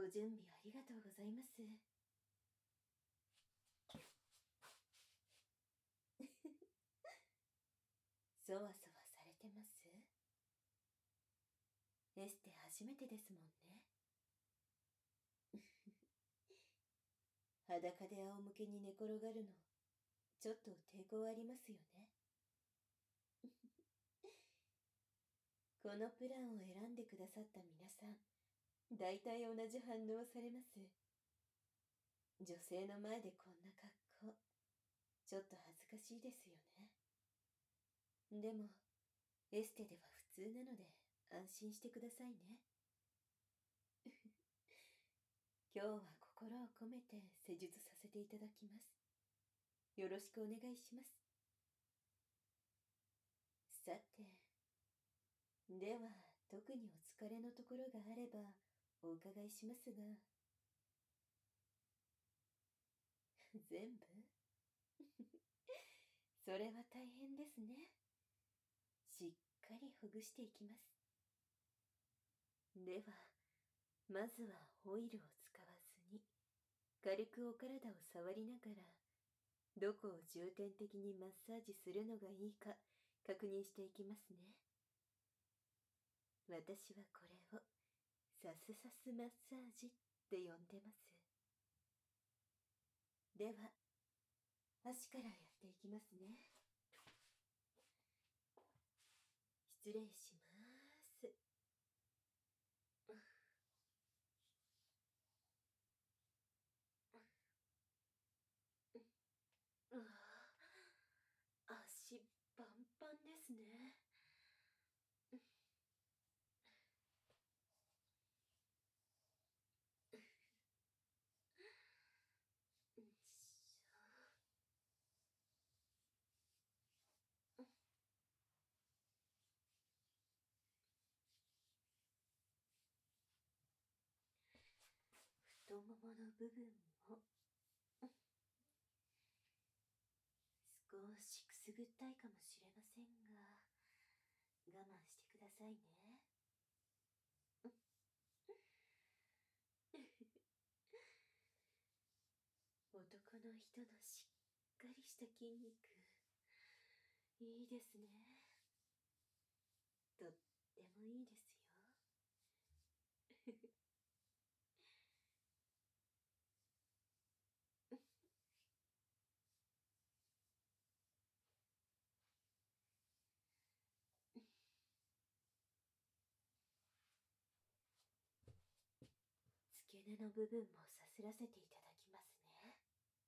ご準備ありがとうございます。そわそわされてます？エステ初めてですもんね。裸で仰向けに寝転がるの、ちょっと抵抗ありますよね。このプランを選んでくださった皆さん、大体同じ反応をされます。女性の前でこんな格好、ちょっと恥ずかしいですよね。でも、エステでは普通なので安心してくださいね。今日は心を込めて施術させていただきます。よろしくお願いします。さて、では特にお疲れのところがあればお伺いしますが。全部それは大変ですね。しっかりほぐしていきます。では、まずはオイルを使わずに軽くお体を触りながら、どこを重点的にマッサージするのがいいか確認していきますね。私はこれをさすさすマッサージって呼んでます。では、足からやっていきますね。失礼します。足パンパンですね。太ももの部分も少しくすぐったいかもしれませんが、我慢してくださいね。男の人のしっかりした筋肉、いいですね。とってもいいですよ。付け根の部分もさすらせていただきますね。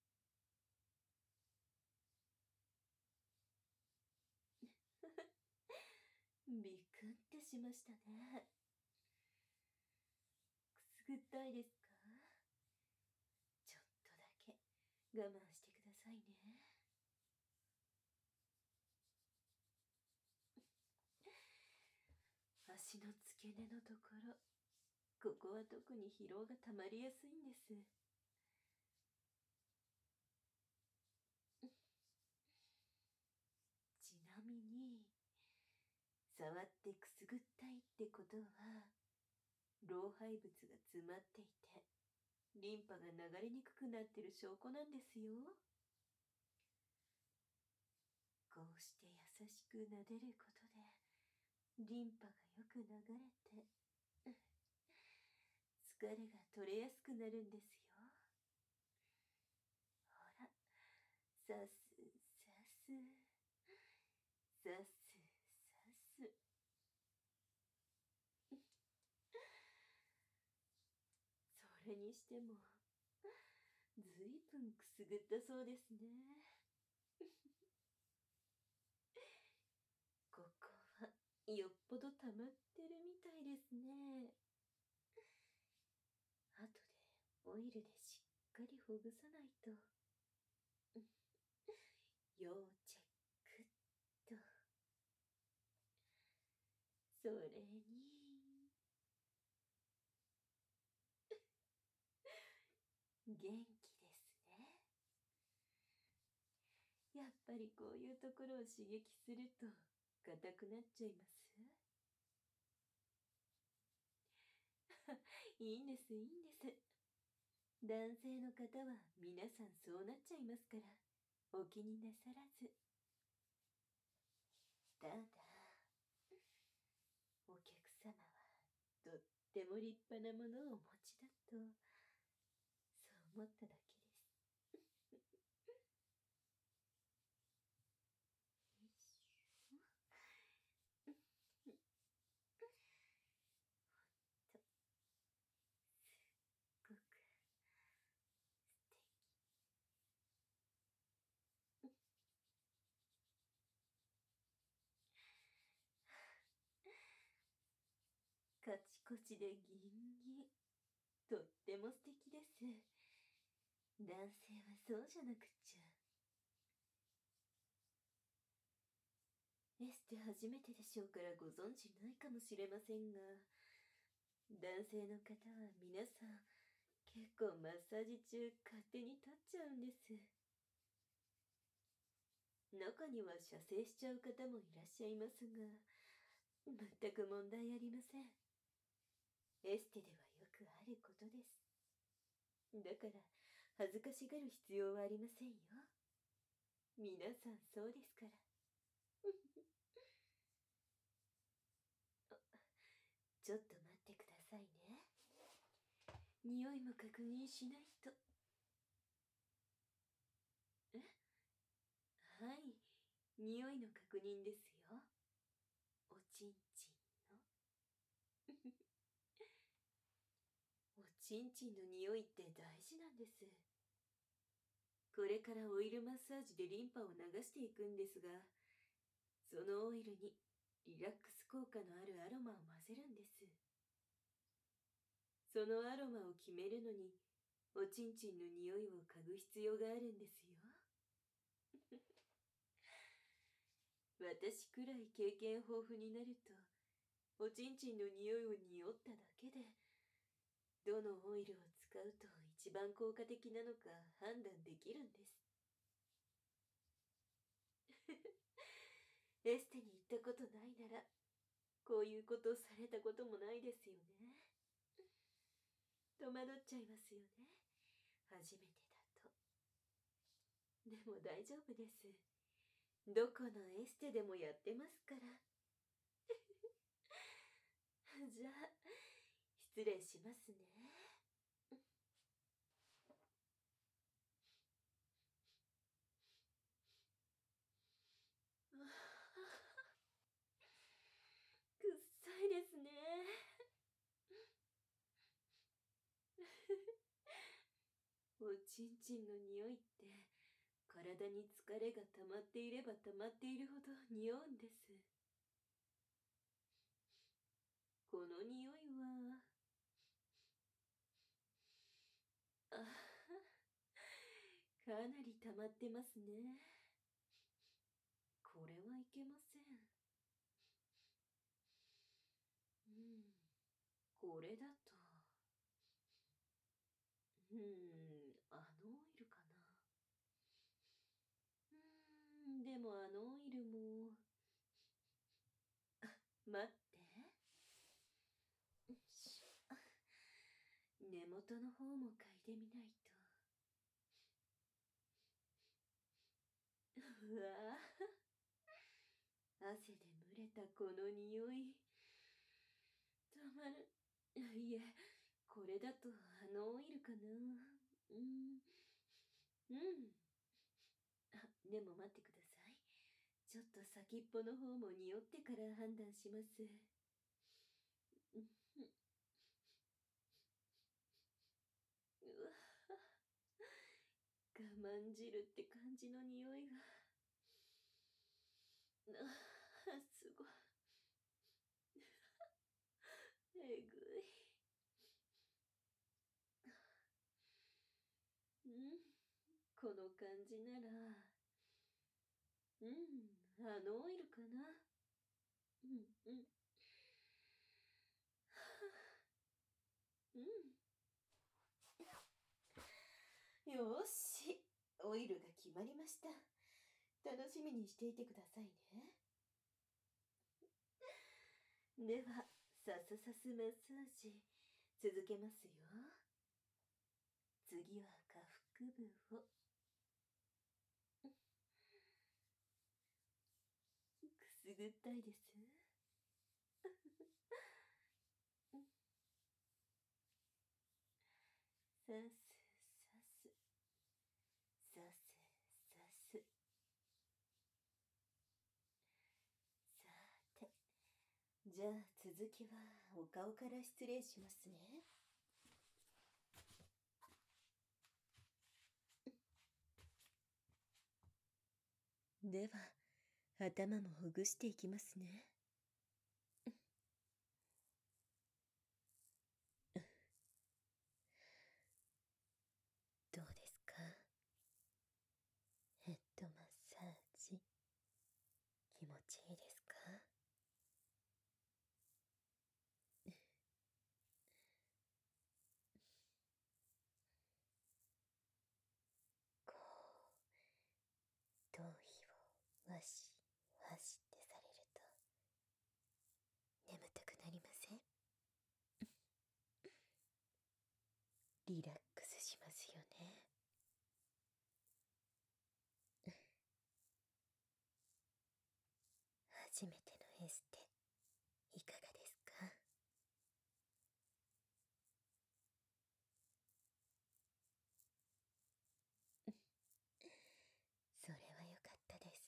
びくんってしましたね。くすぐったいですか？ちょっとだけ我慢してくださいね。足の付け根のところ、ここは特に疲労がたまりやすいんです。ちなみに、触ってくすぐったいってことは、老廃物が詰まっていて、リンパが流れにくくなってる証拠なんですよ。こうして優しく撫でることで、リンパがよく流れて、疲れが取れやすくなるんですよ。ほら、さすさす、さすさす。それにしても、ずいぶんくすぐったそうですね。ここはよっぽど溜まってるみたいですね。後でオイルでしっかりほぐさないと。要チェックっと。それに元気ですね。やっぱりこういうところを刺激すると硬くなっちゃいます。 いいんです、いいんです。男性の方は皆さんそうなっちゃいますから、お気になさらず。ただ、お客様はとっても立派なものをお持ちだと、そう思っただけです。よいしょ。と、すっごく素敵。カチコチでギンギン。とっても素敵です。男性はそうじゃなくっちゃ。エステ初めてでしょうからご存知ないかもしれませんが、男性の方は皆さん結構マッサージ中勝手に立っちゃうんです。中には射精しちゃう方もいらっしゃいますが、全く問題ありません。エステではよくあることです。だから恥ずかしがる必要はありませんよ。皆さんそうですから。ちょっと待ってくださいね。匂いも確認しないと。はい、匂いの確認ですよ。おちんちんの。おちんちんの匂いって大事なんです。これからオイルマッサージでリンパを流していくんですが、そのオイルにリラックス効果のあるアロマを混ぜるんです。そのアロマを決めるのに、おちんちんの匂いを嗅ぐ必要があるんですよ。私くらい経験豊富になると、おちんちんの匂いを匂っただけで、どのオイルを使うと一番効果的なのか判断できるんです。エステに行ったことないなら、こういうことされたこともないですよね。戸惑っちゃいますよね。初めてだと。でも大丈夫です。どこのエステでもやってますから。じゃあ、失礼しますね。くっさいですね。おちんちんの匂いって体に疲れが溜まっていれば溜まっているほど匂うんです。この匂いは、あ、かなり溜まってますね。これはいけません。これだと、あのオイルかな。でもあのオイルも、待って。根元の方も嗅いでみないと。うわぁ、汗で蒸れたこの匂い。たまる。いえ、これだとあのオイルかな。うん。うん。でも待ってください。ちょっと先っぽの方も匂ってから判断します。うわ、我慢汁って感じの匂いが。すごい。えぐい。この感じなら、あのオイルかな。うんうん。うん。よーし、オイルが決まりました。楽しみにしていてくださいね。では、さすさすマッサージ続けますよ。次は下腹部を。くすぐったいです。さすさすさすさす。さて、じゃあ続きはお顔から失礼しますね。では頭もほぐしていきますね。どうですか？ヘッドマッサージ気持ちいいですか？こう頭皮をわしわしってされると眠たくなりません？リラックスしますよね。初めてのエステいかがですか？それはよかったです。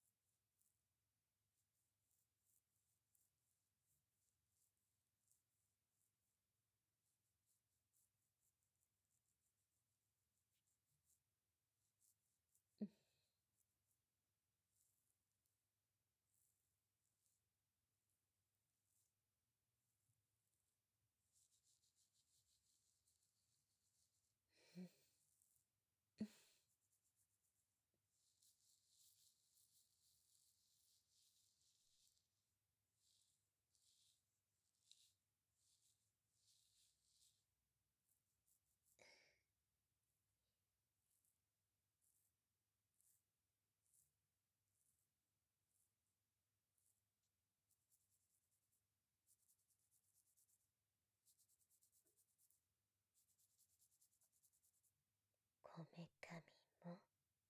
こめかみも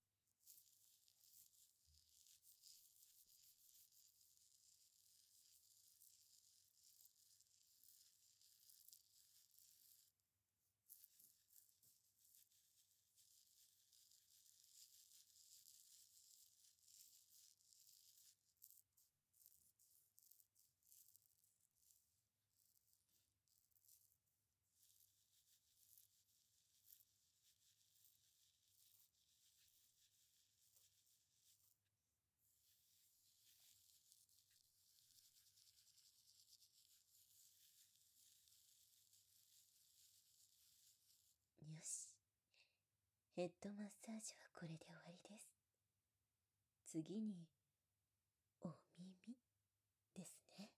よし。ヘッドマッサージはこれで終わりです。次にお耳ですね。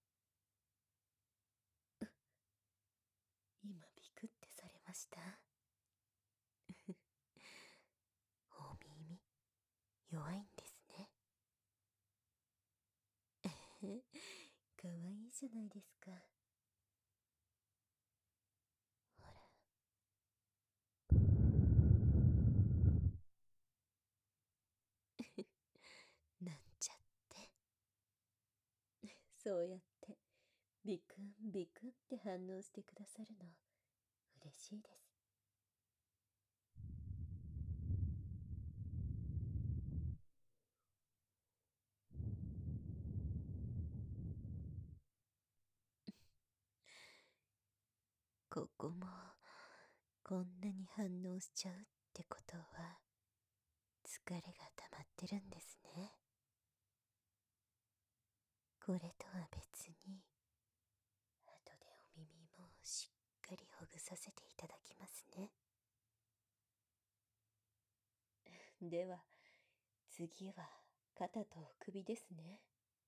今ビクってされました？お耳弱いんですね。かわいいじゃないですか。ほら。なんちゃって。そうやってビクンビクンって反応してくださるの嬉しいです。ここもこんなに反応しちゃうってことは疲れが溜まってるんですね。これとは別に後でお耳もしっかりほぐさせていただきますね。では次は肩と首ですね。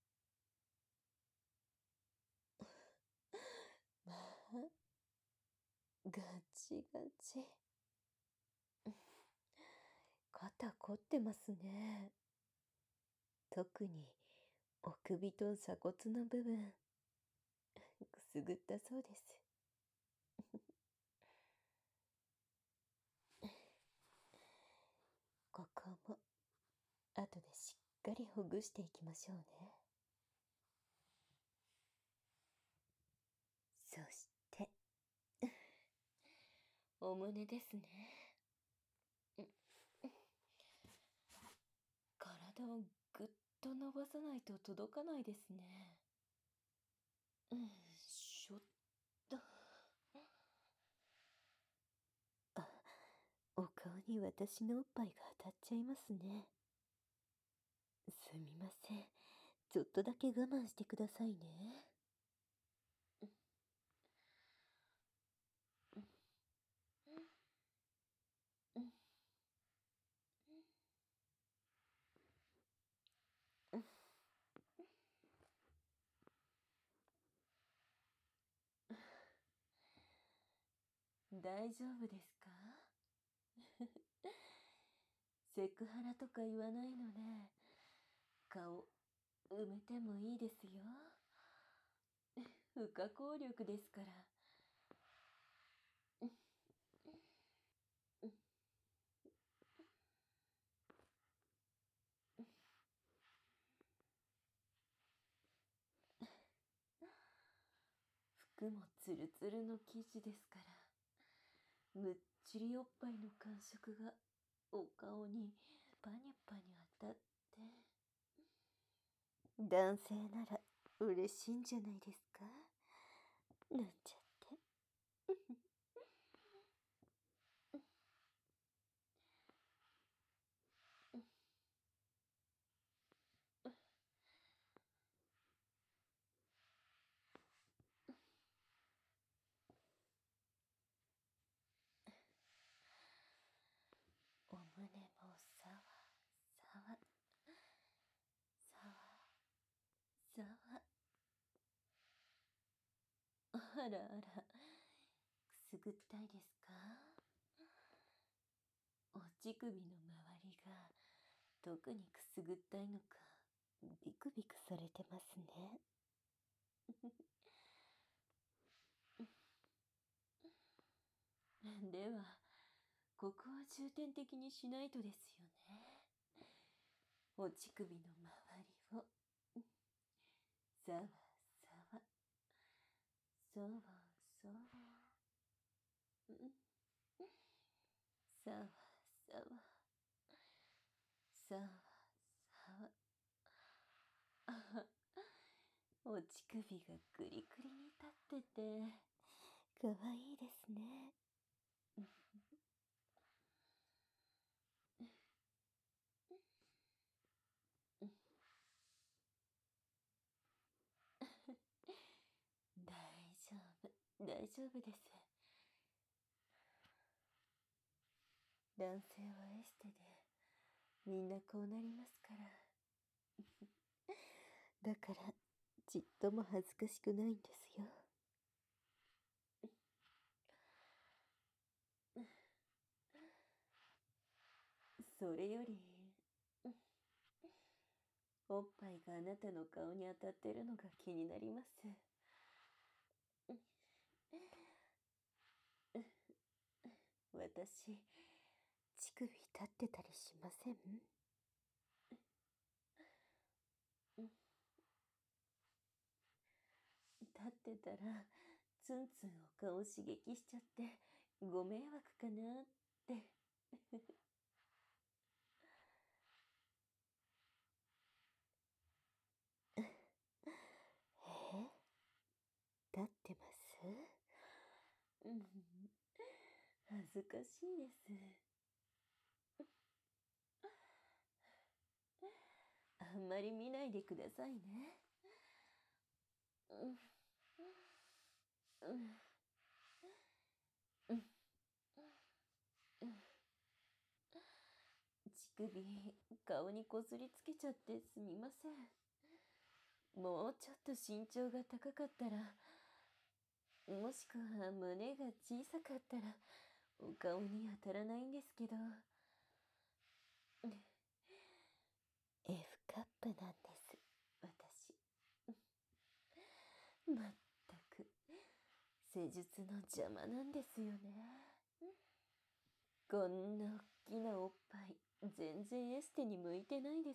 まあガチガチ。肩凝ってますね。特にお首と鎖骨の部分くすぐったそうです。 も後でしっかりほぐしていきましょうね。そしてお胸ですね。体をぐっと伸ばさないと届かないですね。しょっと。あ、お顔に私のおっぱいが当たっちゃいますね。すみません。ちょっとだけ我慢してくださいね。大丈夫ですか？セクハラとか言わないので、顔埋めてもいいですよ。不可抗力ですから。服もツルツルの生地ですから、むっちりおっぱいの感触がお顔にパニャパニャ当たって。男性なら嬉しいんじゃないですか？なんちゃって。お胸もさわさわさわさわ。あらあら、くすぐったいですか？お乳首の周りが特にくすぐったいのかビクビクされてますね。ではここを重点的にしないとですよね。お乳首の周りをさわさわそわそわさわさわさわさわ。あ、お乳首がグリグリに立っててかわいいですね。大丈夫、大丈夫です。男性はエステでみんなこうなりますから。だからちっとも恥ずかしくないんですよ。それよりおっぱいがあなたの顔に当たってるのが気になります。私、乳首立ってたりしません？立ってたらツンツンお顔刺激しちゃってご迷惑かなって。立ってます？恥ずかしいです。あんまり見ないでくださいね。乳首、顔にこすりつけちゃってすみません。もうちょっと身長が高かったら、もしくは胸が小さかったら、お顔に当たらないんですけど。F カップなんです、私。まったく、施術の邪魔なんですよね。こんな大きなおっぱい、 全然エステに向いてないです。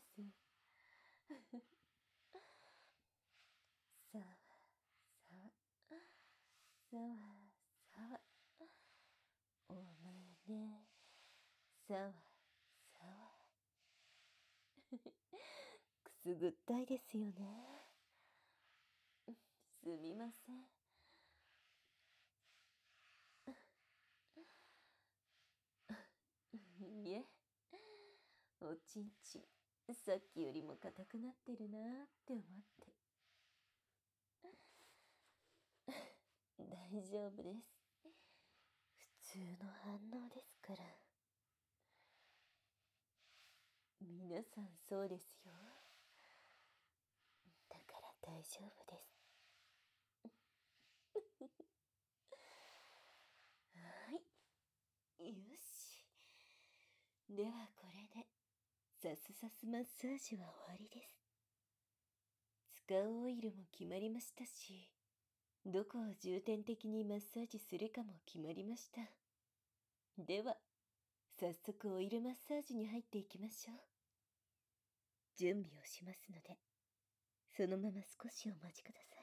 さわさわ、さわさわ、お胸、さわさわ。くすぐったいですよね。すみません。いえ、おちんちん、さっきよりも硬くなってるなーって思って。大丈夫です。普通の反応ですから。皆さんそうですよ。だから大丈夫です。はい。よし。ではこれで、さすさすマッサージは終わりです。使うオイルも決まりましたし、どこを重点的にマッサージするかも決まりました。では、早速オイルマッサージに入っていきましょう。準備をしますので、そのまま少しお待ちください。